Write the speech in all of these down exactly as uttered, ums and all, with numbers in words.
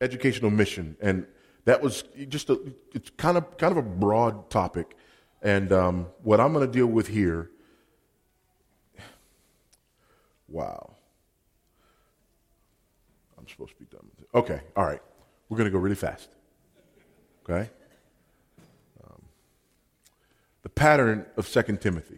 educational mission, and that was just a, it's kind of kind of a broad topic, and um, what I'm going to deal with here. Wow, I'm supposed to be done with it. Okay, all right, we're going to go really fast. Okay, um, the pattern of Second Timothy.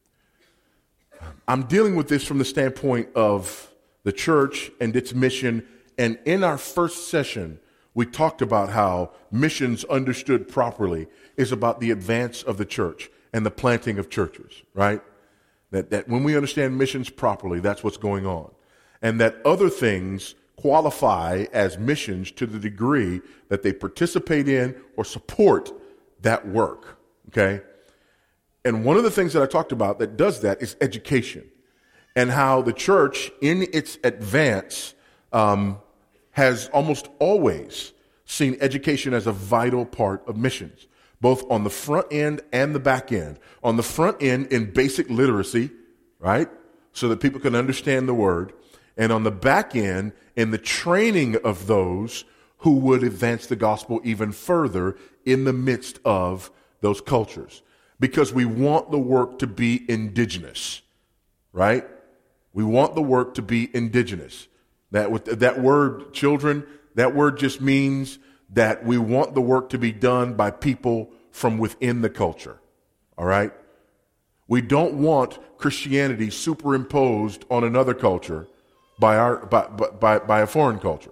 I'm dealing with this from the standpoint of the church and its mission, and in our first session, we talked about how missions understood properly is about the advance of the church and the planting of churches, right? That, that when we understand missions properly, that's what's going on. And that other things qualify as missions to the degree that they participate in or support that work, okay? And one of the things that I talked about that does that is education, and how the church in its advance um, has almost always seen education as a vital part of missions, both on the front end and the back end. On the front end in basic literacy, right, so that people can understand the word, and on the back end in the training of those who would advance the gospel even further in the midst of those cultures. Because we want the work to be indigenous, right? We want the work to be indigenous. That with that word, children, that word just means that we want the work to be done by people from within the culture, all right? We don't want Christianity superimposed on another culture by our by by by a foreign culture.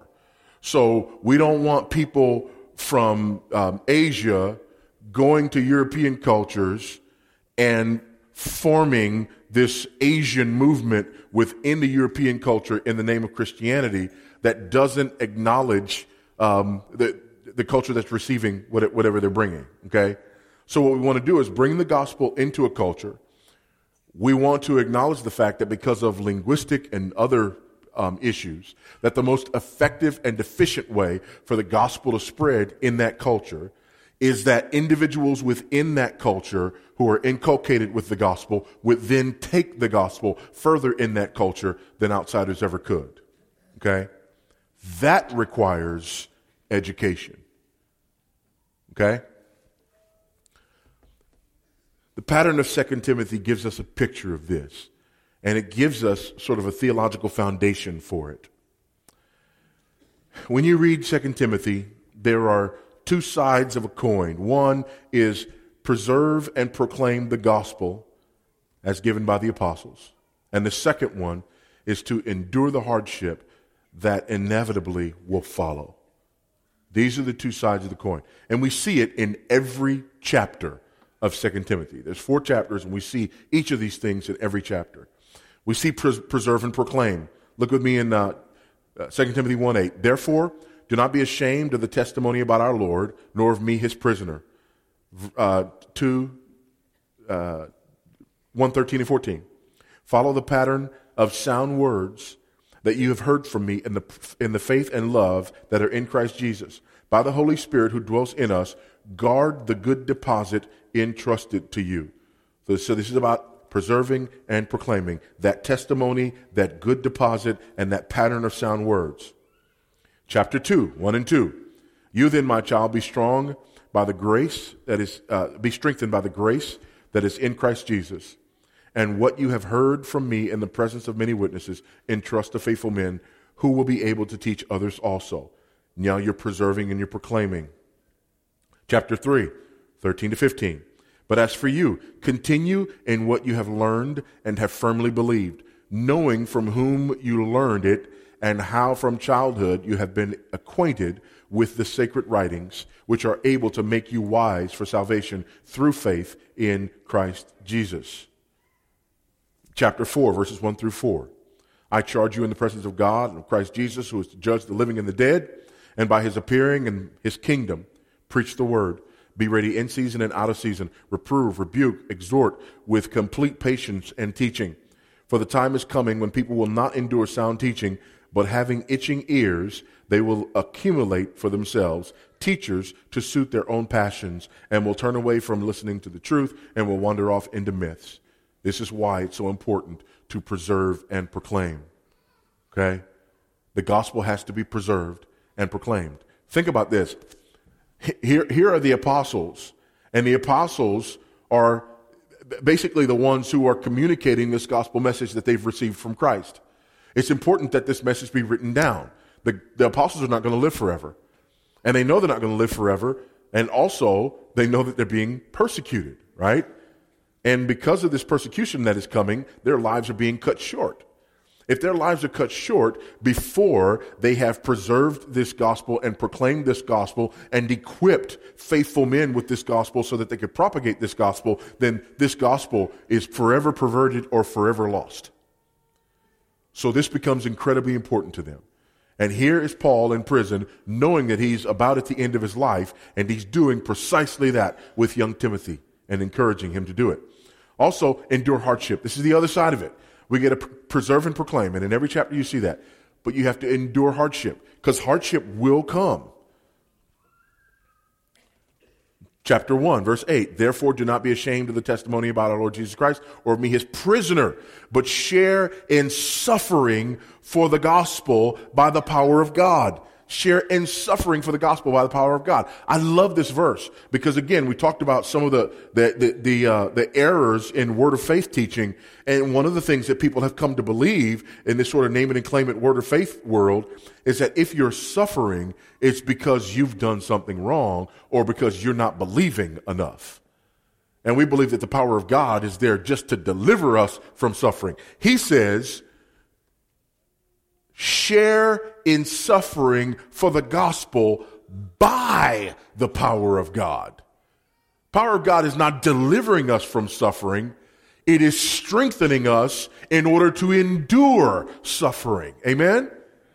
So we don't want people from um, Asia going to European cultures and forming this Asian movement within the European culture in the name of Christianity that doesn't acknowledge um, the the culture that's receiving whatever they're bringing, okay? So what we want to do is bring the gospel into a culture. We want to acknowledge the fact that because of linguistic and other um, issues, that the most effective and efficient way for the gospel to spread in that culture is that individuals within that culture who are inculcated with the gospel would then take the gospel further in that culture than outsiders ever could, okay? That requires education. Okay? The pattern of Second Timothy gives us a picture of this, and it gives us sort of a theological foundation for it. When you read Second Timothy, there are two sides of a coin. One is preserve and proclaim the gospel as given by the apostles. And the second one is to endure the hardship that inevitably will follow. These are the two sides of the coin. And we see it in every chapter of Second Timothy. There's four chapters, and we see each of these things in every chapter. We see pres- preserve and proclaim. Look with me in uh, uh, Second Timothy one eight. Therefore, do not be ashamed of the testimony about our Lord, nor of me, his prisoner. Uh, two, uh, one thirteen and fourteen. Follow the pattern of sound words that you have heard from me in the in the faith and love that are in Christ Jesus. By the Holy Spirit who dwells in us, guard the good deposit entrusted to you. So, so this is about preserving and proclaiming that testimony, that good deposit, and that pattern of sound words. Chapter two, one and two. You then, my child, be strong by the grace that is, uh, be strengthened by the grace that is in Christ Jesus. And what you have heard from me in the presence of many witnesses, entrust to faithful men who will be able to teach others also. Now you're preserving and you're proclaiming. Chapter three, thirteen to fifteen. But as for you, continue in what you have learned and have firmly believed, knowing from whom you learned it and how from childhood you have been acquainted with the sacred writings, which are able to make you wise for salvation through faith in Christ Jesus. Chapter four, verses one through four. I charge you in the presence of God and of Christ Jesus, who is to judge the living and the dead, and by his appearing in his kingdom, preach the word. Be ready in season and out of season. Reprove, rebuke, exhort with complete patience and teaching. For the time is coming when people will not endure sound teaching, but having itching ears, they will accumulate for themselves teachers to suit their own passions, and will turn away from listening to the truth and will wander off into myths. This is why it's so important to preserve and proclaim. Okay? The gospel has to be preserved and proclaimed. Think about this. Here, here are the apostles, and the apostles are basically the ones who are communicating this gospel message that they've received from Christ. It's important that this message be written down. The, the apostles are not going to live forever, and they know they're not going to live forever, and also they know that they're being persecuted, right? And because of this persecution that is coming, their lives are being cut short. If their lives are cut short before they have preserved this gospel and proclaimed this gospel and equipped faithful men with this gospel so that they could propagate this gospel, then this gospel is forever perverted or forever lost. So this becomes incredibly important to them. And here is Paul in prison, knowing that he's about at the end of his life, and he's doing precisely that with young Timothy and encouraging him to do it. Also, endure hardship. This is the other side of it. We get to preserve and proclaim, and in every chapter you see that. But you have to endure hardship, because hardship will come. Chapter one, verse eight, therefore do not be ashamed of the testimony about our Lord Jesus Christ, or of me his prisoner, but share in suffering for the gospel by the power of God. Share in suffering for the gospel by the power of God. I love this verse because, again, we talked about some of the the the the, uh, the errors in word of faith teaching, and one of the things that people have come to believe in this sort of name it and claim it word of faith world is that if you're suffering, it's because you've done something wrong or because you're not believing enough. And we believe that the power of God is there just to deliver us from suffering. He says, share in suffering for the gospel by the power of God. Power of God is not delivering us from suffering. It is strengthening us in order to endure suffering. Amen?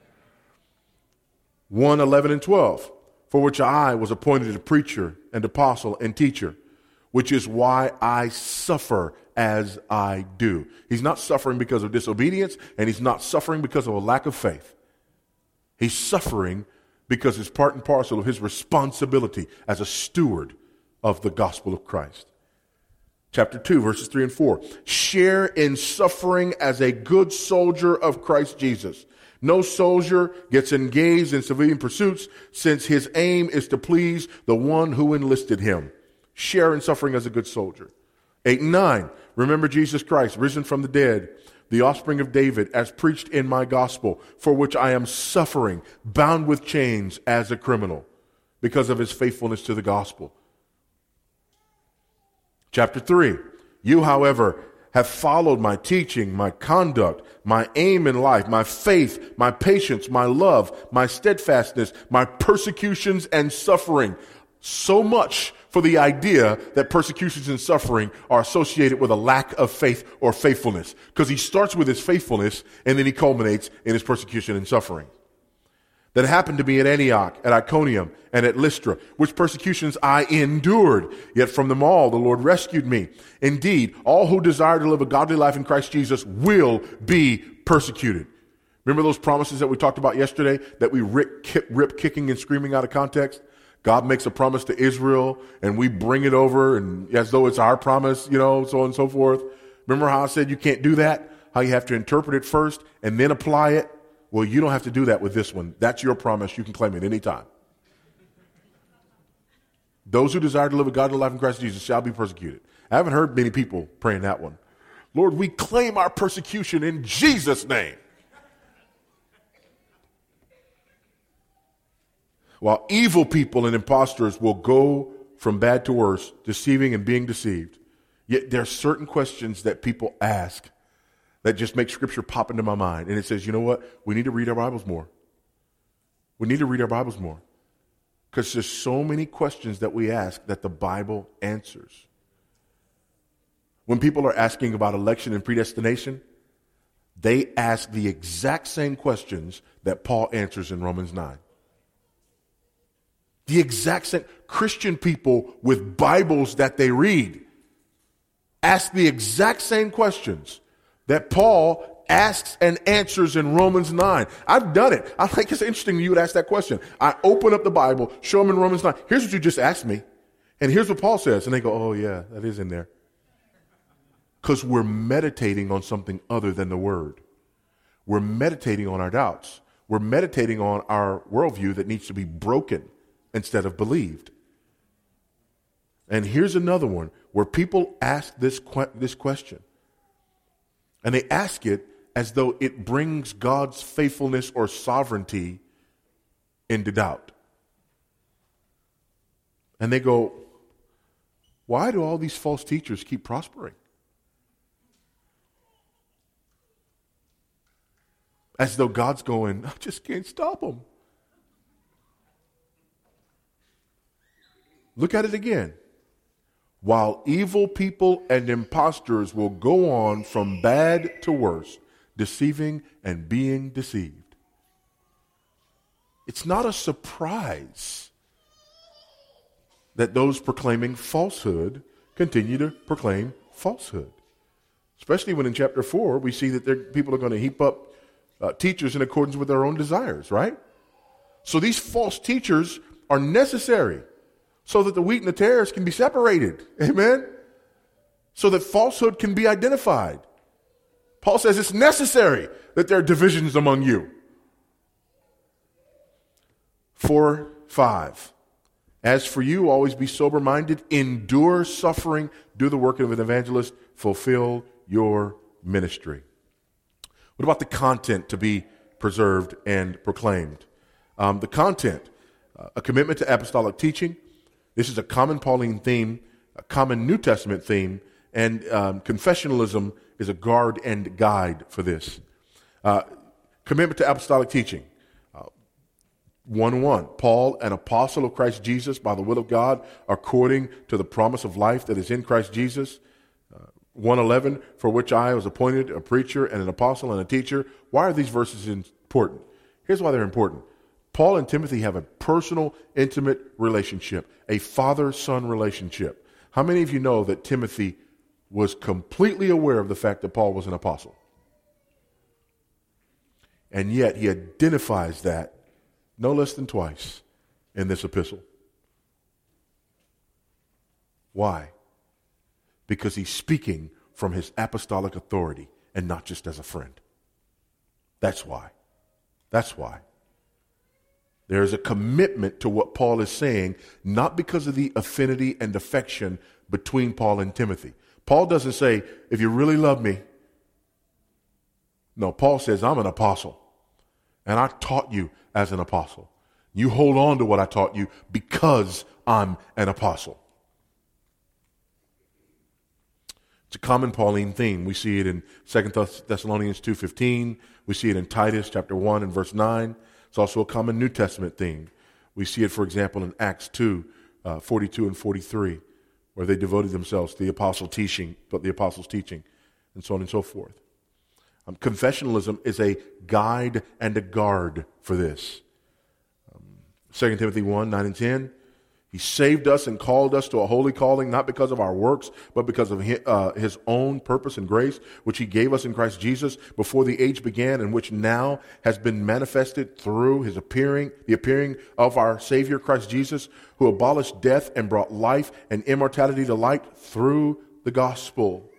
one, eleven, and twelve. For which I was appointed a preacher and apostle and teacher, which is why I suffer as I do. He's not suffering because of disobedience, and he's not suffering because of a lack of faith. He's suffering because it's part and parcel of his responsibility as a steward of the gospel of Christ. Chapter two, verses three and four. Share in suffering as a good soldier of Christ Jesus. No soldier gets engaged in civilian pursuits since his aim is to please the one who enlisted him. Share in suffering as a good soldier. Eight and nine. Remember Jesus Christ, risen from the dead, the offspring of David, as preached in my gospel, for which I am suffering, bound with chains as a criminal, because of his faithfulness to the gospel. Chapter three. You, however, have followed my teaching, my conduct, my aim in life, my faith, my patience, my love, my steadfastness, my persecutions and suffering. So much for the idea that persecutions and suffering are associated with a lack of faith or faithfulness. Because he starts with his faithfulness and then he culminates in his persecution and suffering. That happened to me at Antioch, at Iconium, and at Lystra, which persecutions I endured. Yet from them all the Lord rescued me. Indeed, all who desire to live a godly life in Christ Jesus will be persecuted. Remember those promises that we talked about yesterday that we rip, rip kicking and screaming out of context? God makes a promise to Israel, and we bring it over and as though it's our promise, you know, so on and so forth. Remember how I said you can't do that? How you have to interpret it first and then apply it? Well, you don't have to do that with this one. That's your promise. You can claim it anytime. Those who desire to live a godly life in Christ Jesus shall be persecuted. I haven't heard many people praying that one. Lord, we claim our persecution in Jesus' name. While evil people and impostors will go from bad to worse, deceiving and being deceived, yet there are certain questions that people ask that just make Scripture pop into my mind. And it says, you know what? We need to read our Bibles more. We need to read our Bibles more. Because there's so many questions that we ask that the Bible answers. When people are asking about election and predestination, they ask the exact same questions that Paul answers in Romans nine. The exact same. Christian people with Bibles that they read ask the exact same questions that Paul asks and answers in Romans nine. I've done it. I think it's interesting you would ask that question. I open up the Bible, show them in Romans nine. Here's what you just asked me. And here's what Paul says. And they go, oh yeah, that is in there. Because we're meditating on something other than the Word. We're meditating on our doubts. we're meditating on our worldview that needs to be broken instead of believed. And here's another one where people ask this que- this question. And they ask it as though it brings God's faithfulness or sovereignty into doubt. And they go, why do all these false teachers keep prospering? As though God's going, I just can't stop them. Look at it again. While evil people and impostors will go on from bad to worse, deceiving and being deceived. It's not a surprise that those proclaiming falsehood continue to proclaim falsehood. Especially when in chapter four we see that people are going to heap up uh, teachers in accordance with their own desires, right? So these false teachers are necessary so that the wheat and the tares can be separated. Amen? So that falsehood can be identified. Paul says it's necessary that there are divisions among you. Four, five. As for you, always be sober-minded, endure suffering, do the work of an evangelist, fulfill your ministry. What about the content to be preserved and proclaimed? Um, the content, uh, a commitment to apostolic teaching. This is a common Pauline theme, a common New Testament theme, and um, confessionalism is a guard and guide for this. Uh, commitment to apostolic teaching. one one, Paul, an apostle of Christ Jesus by the will of God, according to the promise of life that is in Christ Jesus. Uh, one eleven, for which I was appointed a preacher and an apostle and a teacher. Why are these verses important? Here's why they're important. Paul and Timothy have a personal, intimate relationship, a father-son relationship. How many of you know that Timothy was completely aware of the fact that Paul was an apostle? And yet he identifies that no less than twice in this epistle. Why? Because he's speaking from his apostolic authority and not just as a friend. That's why. That's why. There is a commitment to what Paul is saying, not because of the affinity and affection between Paul and Timothy. Paul doesn't say, if you really love me. No, Paul says, I'm an apostle. And I taught you as an apostle. You hold on to what I taught you because I'm an apostle. It's a common Pauline theme. We see it in Second Thessalonians two fifteen. We see it in Titus chapter one and verse nine. It's also a common New Testament theme. We see it, for example, in Acts two, uh, forty-two and forty-three, where they devoted themselves to the apostle teaching, but the apostles' teaching, and so on and so forth. Um, confessionalism is a guide and a guard for this. Um, Second Timothy one, nine and ten. He saved us and called us to a holy calling, not because of our works, but because of his, uh, his own purpose and grace, which he gave us in Christ Jesus before the age began, and which now has been manifested through his appearing, the appearing of our Savior Christ Jesus, who abolished death and brought life and immortality to light through the gospel.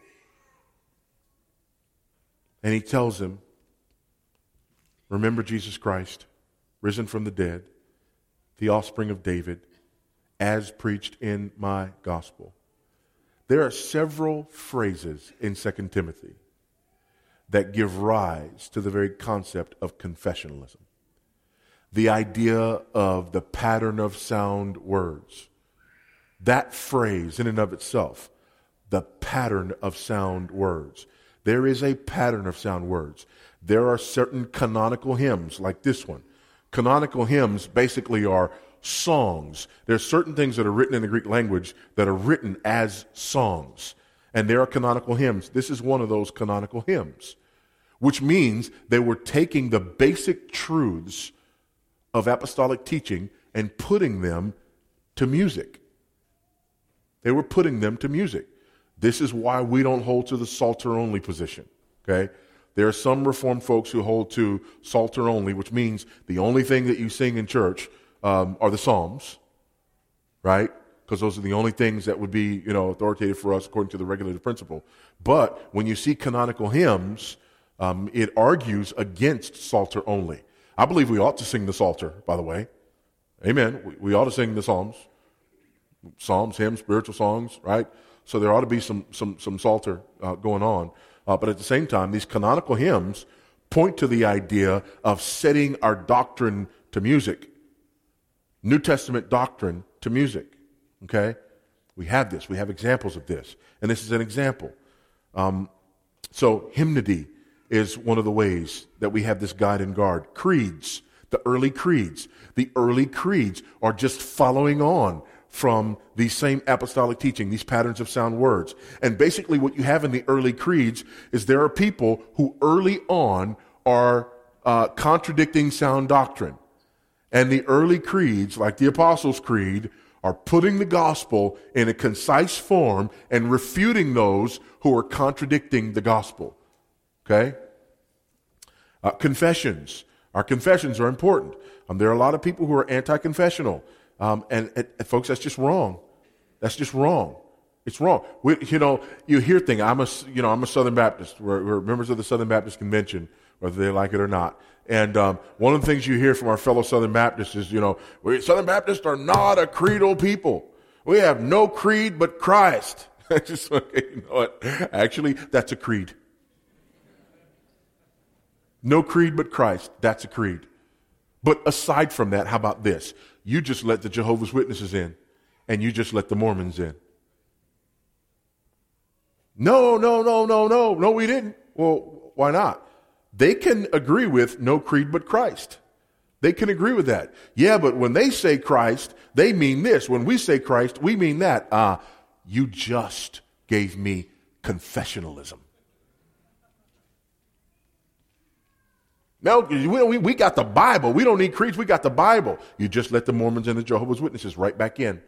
And he tells him, remember Jesus Christ, risen from the dead, the offspring of David, as preached in my gospel. There are several phrases in Second Timothy that give rise to the very concept of confessionalism. The idea of the pattern of sound words. That phrase in and of itself, the pattern of sound words. There is a pattern of sound words. There are certain canonical hymns like this one. Canonical hymns basically are songs. There's certain things that are written in the Greek language that are written as songs. And there are canonical hymns. This is one of those canonical hymns, which means they were taking the basic truths of apostolic teaching and putting them to music. They were putting them to music. This is why we don't hold to the Psalter only position. Okay? There are some Reformed folks who hold to Psalter only, which means the only thing that you sing in church Um, are the Psalms, right? Because those are the only things that would be, you know, authoritative for us according to the regulative principle. But when you see canonical hymns, um, it argues against Psalter only. I believe we ought to sing the Psalter, by the way. Amen. We, we ought to sing the Psalms. Psalms, hymns, spiritual songs, right? So there ought to be some some some Psalter uh, going on. Uh, but at the same time, these canonical hymns point to the idea of setting our doctrine to music. New Testament doctrine to music. Okay? We have this. We have examples of this. And this is an example. Um, so hymnody is one of the ways that we have this guide and guard. Creeds, the early creeds. The early creeds are just following on from the same apostolic teaching, these patterns of sound words. And basically what you have in the early creeds is there are people who early on are uh, contradicting sound doctrine. And the early creeds, like the Apostles' Creed, are putting the gospel in a concise form and refuting those who are contradicting the gospel. Okay? Uh, confessions. Our confessions are important. Um, there are a lot of people who are anti-confessional. Um, and, and, and folks, that's just wrong. That's just wrong. It's wrong. We, you know, you hear things. I'm a, you know, I'm a Southern Baptist. We're, we're members of the Southern Baptist Convention, whether they like it or not. And um, one of the things you hear from our fellow Southern Baptists is, you know, we Southern Baptists are not a creedal people. We have no creed but Christ. Just, okay, you know what? Actually, that's a creed. No creed but Christ. That's a creed. But aside from that, how about this? You just let the Jehovah's Witnesses in, and you just let the Mormons in. No, no, no, no, no. No, we didn't. Well, why not? They can agree with no creed but Christ. They can agree with that. Yeah, but when they say Christ, they mean this. When we say Christ, we mean that. Ah, you just gave me confessionalism. No, we, we got the Bible. We don't need creeds. We got the Bible. You just let the Mormons and the Jehovah's Witnesses right back in.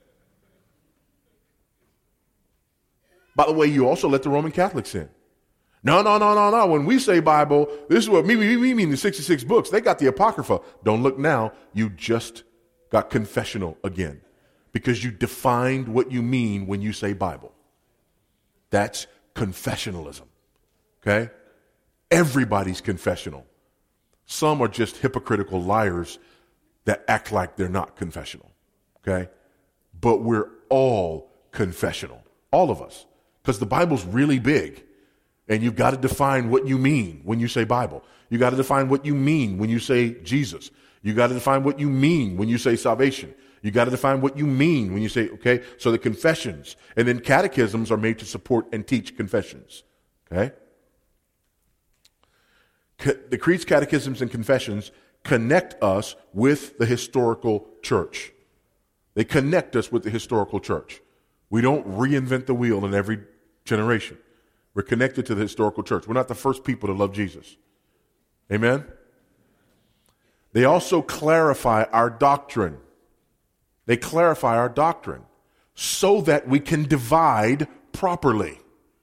By the way, you also let the Roman Catholics in. No, no, no, no, no. When we say Bible, this is what we, we, we mean the sixty-six books. They got the Apocrypha. Don't look now. You just got confessional again because you defined what you mean when you say Bible. That's confessionalism. Okay? Everybody's confessional. Some are just hypocritical liars that act like they're not confessional. Okay? But we're all confessional. All of us. Because the Bible's really big. And you've got to define what you mean when you say Bible. You got to define what you mean when you say Jesus. You got to define what you mean when you say salvation. You got to define what you mean when you say, okay, so the confessions. And then catechisms are made to support and teach confessions. Okay? The creeds, catechisms, and confessions connect us with the historical church. They connect us with the historical church. We don't reinvent the wheel in every generation. We're connected to the historical church. We're not the first people to love Jesus. Amen? They also clarify our doctrine. They clarify our doctrine so that we can divide properly.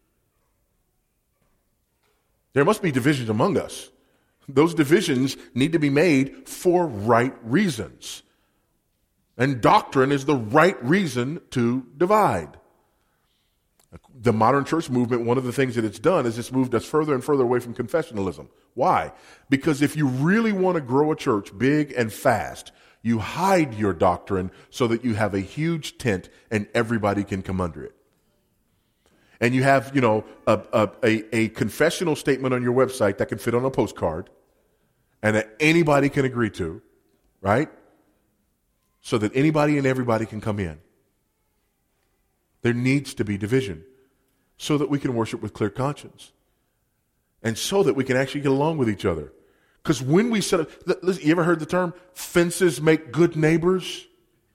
There must be divisions among us. Those divisions need to be made for right reasons. And doctrine is the right reason to divide. The modern church movement, one of the things that it's done is it's moved us further and further away from confessionalism. Why? Because if you really want to grow a church big and fast, you hide your doctrine so that you have a huge tent and everybody can come under it. And you have, you know, a, a, a, a confessional statement on your website that can fit on a postcard and that anybody can agree to, right? So that anybody and everybody can come in. There needs to be division so that we can worship with clear conscience and so that we can actually get along with each other. Because when we set up, listen, you ever heard the term, fences make good neighbors?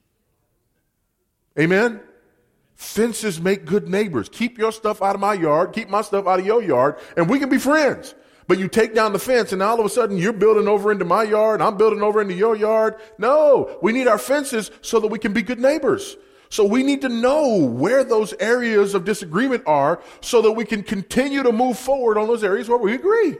Amen? Fences make good neighbors. Keep your stuff out of my yard, keep my stuff out of your yard, and we can be friends. But you take down the fence and now all of a sudden you're building over into my yard, I'm building over into your yard. No, we need our fences so that we can be good neighbors. So we need to know where those areas of disagreement are so that we can continue to move forward on those areas where we agree.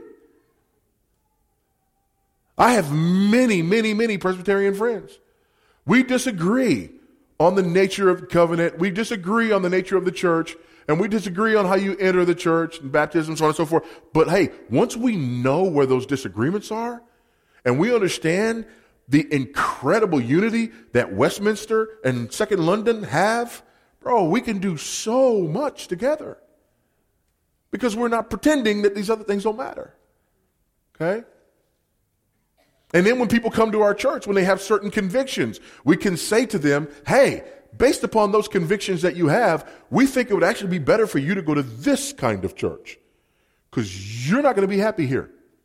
I have many, many, many Presbyterian friends. We disagree on the nature of the covenant. We disagree on the nature of the church. And we disagree on how you enter the church and baptism, so on and so forth. But hey, once we know where those disagreements are, and we understand the incredible unity that Westminster and Second London have, bro, we can do so much together because we're not pretending that these other things don't matter. Okay? And then when people come to our church, when they have certain convictions, we can say to them, hey, based upon those convictions that you have, we think it would actually be better for you to go to this kind of church because you're not going to be happy here.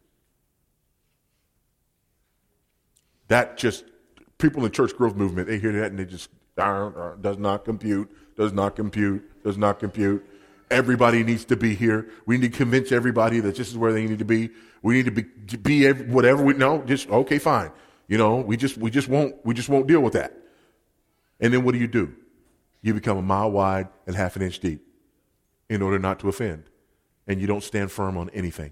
That just, people in the church growth movement, they hear that and they just, uh, uh, does not compute, does not compute, does not compute. Everybody needs to be here. We need to convince everybody that this is where they need to be. We need to be, to be every, whatever we know, just, okay, fine. You know, we just, we just won't, we just won't deal with that. And then what do you do? You become a mile wide and half an inch deep in order not to offend. And you don't stand firm on anything.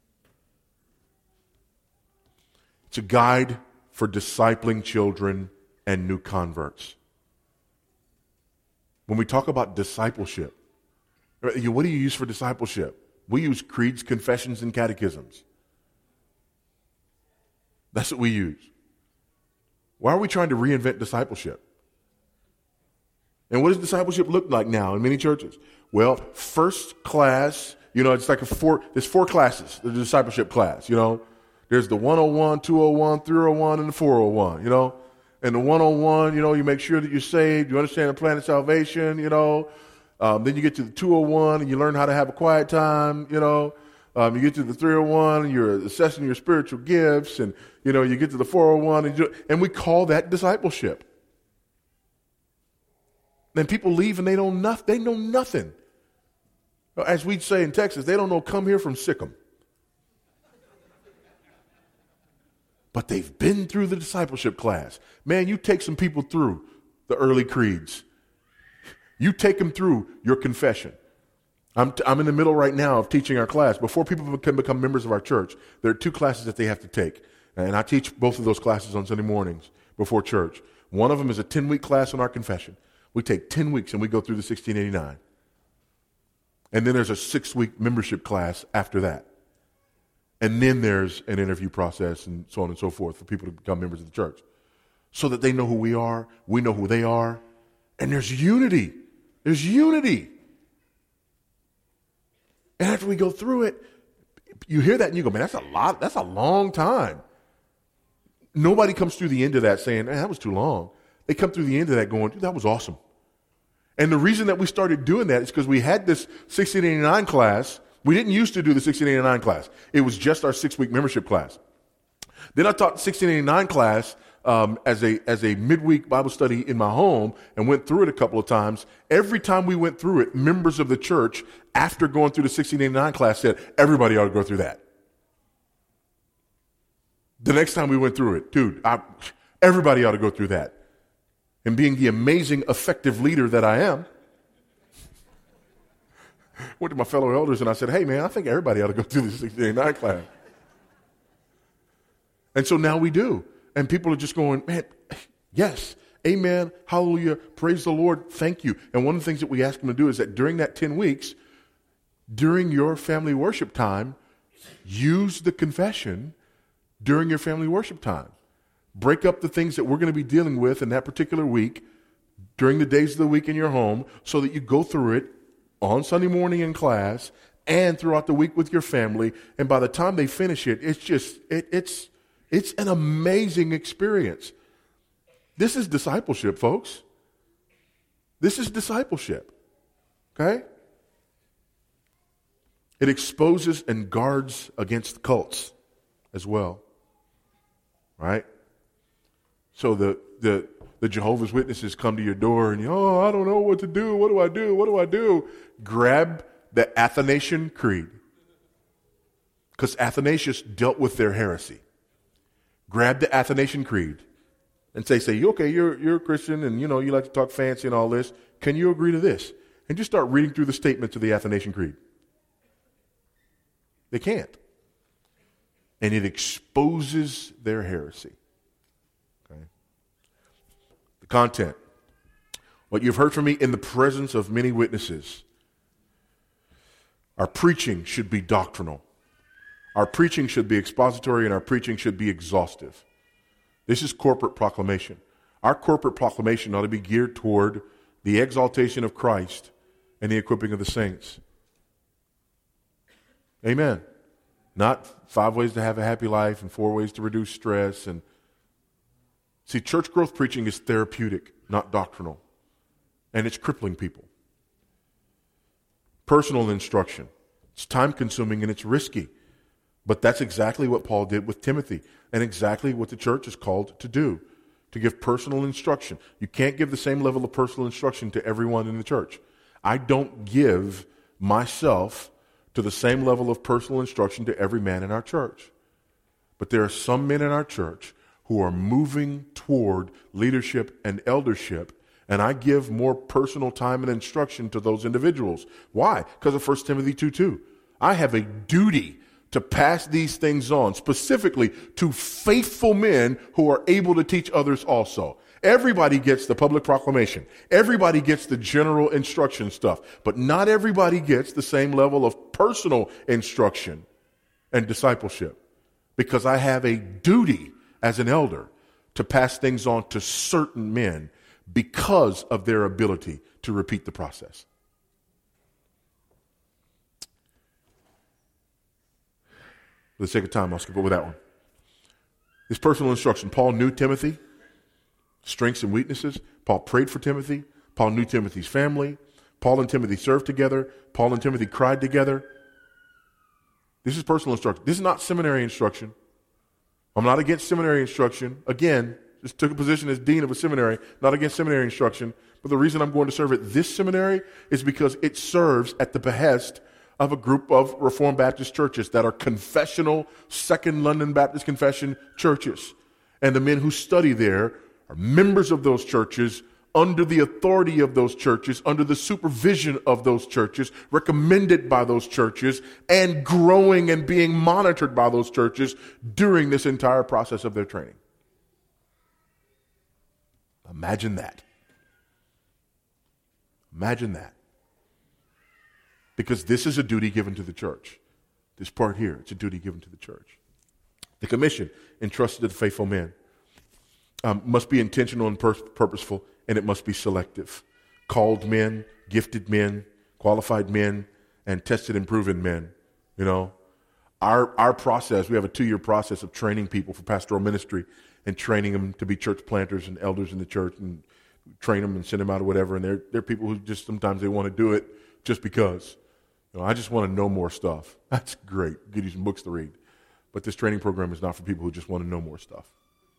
It's a guide for discipling children and new converts. When we talk about discipleship, what do you use for discipleship? We use creeds, confessions, and catechisms. That's what we use. Why are we trying to reinvent discipleship? And what does discipleship look like now in many churches? Well, first class, you know, it's like a four, there's four classes, the discipleship class, you know. There's the one oh one, two oh one, three oh one, and the four oh one, you know. And the one oh one, you know, you make sure that you're saved, you understand the plan of salvation, you know. Um, then you get to the two oh one, and you learn how to have a quiet time, you know. Um, you get to the three oh one, and you're assessing your spiritual gifts, and, you know, you get to the four oh one, and, you, and we call that discipleship. Then people leave, and they know nothing. They know nothing. As we'd say in Texas, they don't know come here from Sikkim. But they've been through the discipleship class. Man, you take some people through the early creeds. You take them through your confession. I'm, t- I'm in the middle right now of teaching our class. Before people can become members of our church, there are two classes that they have to take. And I teach both of those classes on Sunday mornings before church. One of them is a ten-week class on our confession. We take ten weeks and we go through the sixteen eighty-nine. And then there's a six-week membership class after that. And then there's an interview process and so on and so forth for people to become members of the church. So that they know who we are, we know who they are, and there's unity. There's unity. And after we go through it, you hear that and you go, man, that's a lot, that's a long time. Nobody comes through the end of that saying, man, that was too long. They come through the end of that going, dude, that was awesome. And the reason that we started doing that is because we had this sixteen eighty-nine class. We didn't used to do the sixteen eighty-nine class. It was just our six-week membership class. Then I taught the sixteen eighty-nine class um, as a as a midweek Bible study in my home and went through it a couple of times. Every time we went through it, members of the church, after going through the sixteen eighty-nine class, said, everybody ought to go through that. The next time we went through it, dude, I, everybody ought to go through that. And being the amazing, effective leader that I am, went to my fellow elders and I said, hey, man, I think everybody ought to go through the sixteen eighty-nine class. And so now we do. And people are just going, man, yes, amen, hallelujah, praise the Lord, thank you. And one of the things that we ask them to do is that during that ten weeks, during your family worship time, use the confession during your family worship time. Break up the things that we're going to be dealing with in that particular week during the days of the week in your home so that you go through it on Sunday morning in class and throughout the week with your family. And by the time they finish it, it's just, it, it's, it's an amazing experience. This is discipleship, folks. This is discipleship. Okay? It exposes and guards against cults as well. Right? So the, the, the Jehovah's Witnesses come to your door and, you, oh, I don't know what to do. What do I do? What do I do? Grab the Athanasian Creed. Because Athanasius dealt with their heresy. Grab the Athanasian Creed and say, say, okay, you're, you're a Christian and, you know, you like to talk fancy and all this. Can you agree to this? And just start reading through the statements of the Athanasian Creed. They can't. And it exposes their heresy. Okay? The content. What you've heard from me in the presence of many witnesses. Our preaching should be doctrinal. Our preaching should be expository and our preaching should be exhaustive. This is corporate proclamation. Our corporate proclamation ought to be geared toward the exaltation of Christ and the equipping of the saints. Amen. Not five ways to have a happy life and four ways to reduce stress. And see, church growth preaching is therapeutic, not doctrinal. And it's crippling people. Personal instruction. It's time consuming and it's risky. But that's exactly what Paul did with Timothy and exactly what the church is called to do, to give personal instruction. You can't give the same level of personal instruction to everyone in the church. I don't give myself to the same level of personal instruction to every man in our church. But there are some men in our church who are moving toward leadership and eldership, and I give more personal time and instruction to those individuals. Why? Because of First Timothy two two. I have a duty to pass these things on, specifically to faithful men who are able to teach others also. Everybody gets the public proclamation. Everybody gets the general instruction stuff. But not everybody gets the same level of personal instruction and discipleship. Because I have a duty as an elder to pass things on to certain men because of their ability to repeat the process. For the sake of time, I'll skip over that one. His personal instruction. Paul knew Timothy, strengths and weaknesses. Paul prayed for Timothy. Paul knew Timothy's family. Paul and Timothy served together. Paul and Timothy cried together. This is personal instruction. This is not seminary instruction. I'm not against seminary instruction. Again, just took a position as dean of a seminary, not against seminary instruction. But the reason I'm going to serve at this seminary is because it serves at the behest of a group of Reformed Baptist churches that are confessional, Second London Baptist Confession churches. And the men who study there are members of those churches, under the authority of those churches, under the supervision of those churches, recommended by those churches, and growing and being monitored by those churches during this entire process of their training. Imagine that. Imagine that. Because this is a duty given to the church. This part here, it's a duty given to the church. The commission entrusted to the faithful men um, must be intentional and pur- purposeful, and it must be selective. Called men, gifted men, qualified men, and tested and proven men. You know, our our process, we have a two-year process of training people for pastoral ministry and training them to be church planters and elders in the church, and train them and send them out or whatever. And they're, they're people who just sometimes they want to do it just because. You know, I just want to know more stuff. That's great. Give you some books to read. But this training program is not for people who just want to know more stuff.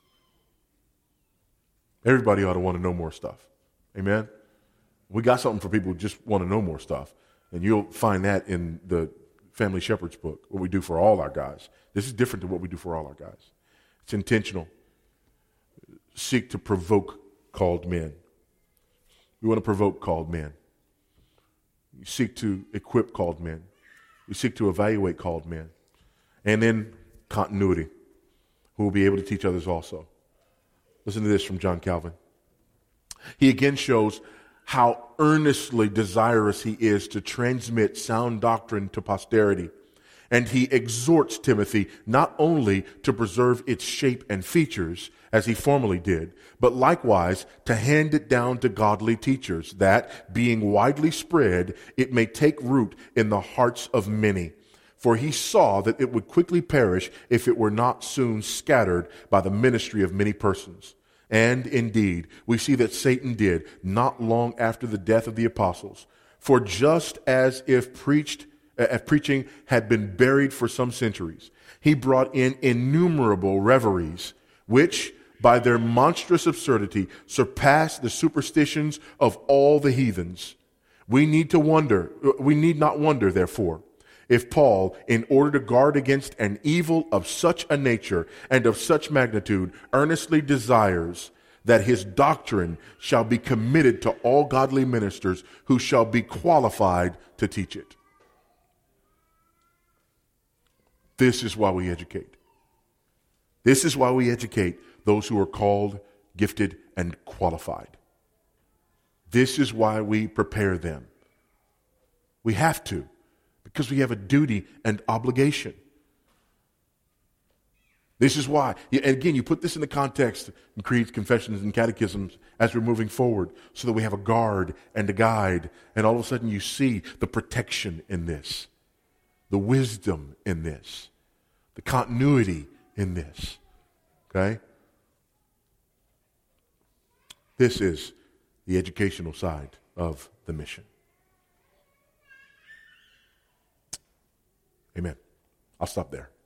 Everybody ought to want to know more stuff. Amen? We got something for people who just want to know more stuff. And you'll find that in the Family Shepherd's book, what we do for all our guys. This is different than what we do for all our guys. It's intentional. Seek to provoke called men. We want to provoke called men. You seek to equip called men. You seek to evaluate called men. And then continuity, who will be able to teach others also. Listen to this from John Calvin. He again shows how earnestly desirous he is to transmit sound doctrine to posterity. And he exhorts Timothy not only to preserve its shape and features, as he formerly did, but likewise to hand it down to godly teachers, that, being widely spread, it may take root in the hearts of many. For he saw that it would quickly perish if it were not soon scattered by the ministry of many persons. And indeed, we see that Satan did not long after the death of the apostles. For just as if preached If preaching had been buried for some centuries, he brought in innumerable reveries, which, by their monstrous absurdity, surpassed the superstitions of all the heathens. We need to wonder, we need not wonder, therefore, if Paul, in order to guard against an evil of such a nature and of such magnitude, earnestly desires that his doctrine shall be committed to all godly ministers who shall be qualified to teach it. This is why we educate. This is why we educate those who are called, gifted, and qualified. This is why we prepare them. We have to, because we have a duty and obligation. This is why. And again, you put this in the context in creeds, confessions, and catechisms as we're moving forward so that we have a guard and a guide. And all of a sudden you see the protection in this, the wisdom in this, the continuity in this. Okay? This is the educational side of the mission. Amen. I'll stop there.